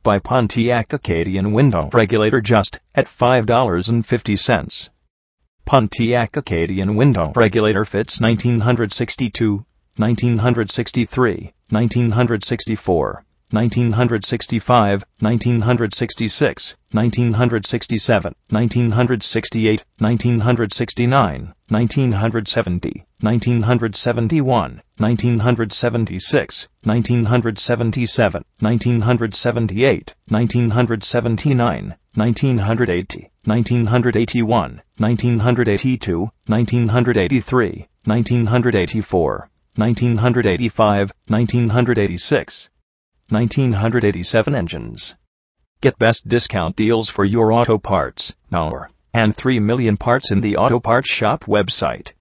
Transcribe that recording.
by Pontiac Acadian window regulator just at $5.50. Pontiac Acadian window regulator fits 1962, 1963, 1964, 1965, 1966, 1967, 1968, 1969, 1970, 1971, 1976, 1977, 1978, 1979, 1980, 1981, 1982, 1983, 1984, 1985, 1986, 1987 engines. Get best discount deals for your auto parts now and 3 million parts in the Auto Parts Shop website.